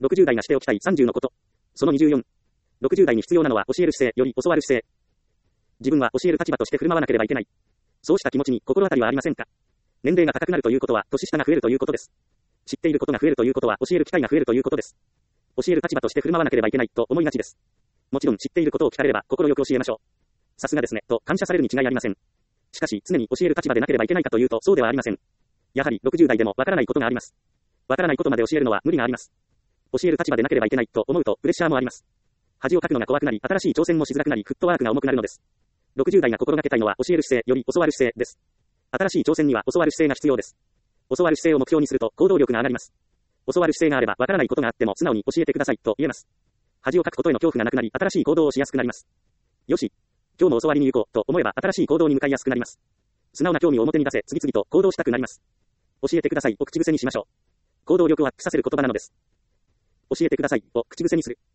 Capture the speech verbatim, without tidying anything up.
ろくじゅう代がしておきたいさんじゅうのこと。そのにじゅうよん。ろくじゅう代に必要なのは教える姿勢より教わる姿勢。自分は教える立場として振る舞わなければいけない。そうした気持ちに心当たりはありませんか？年齢が高くなるということは年下が増えるということです。知っていることが増えるということは教える機会が増えるということです。教える立場として振る舞わなければいけないと思いがちです。もちろん知っていることを聞かれれば心よく教えましょう。さすがですねと感謝されるに違いありません。しかし常に教える立場でなければいけないかというとそうではありません。やはりろくじゅう代でもわからないことがあります。わからないことまで教えるのは無理があります。教える立場でなければいけないと思うとプレッシャーもあります。恥をかくのが怖くなり、新しい挑戦もしづらくなり、フットワークが重くなるのです。ろくじゅう代が心がけたいのは教える姿勢より教わる姿勢です。新しい挑戦には教わる姿勢が必要です。教わる姿勢を目標にすると行動力が上がります。教わる姿勢があればわからないことがあっても素直に教えてくださいと言えます。恥をかくことへの恐怖がなくなり、新しい行動をしやすくなります。よし、今日も教わりに行こうと思えば新しい行動に向かいやすくなります。素直な興味を表に出せ、次々と行動したくなります。教えてくださいを口癖にしましょう。行動力をアップさせる言葉なのです。教えてくださいを口癖にする。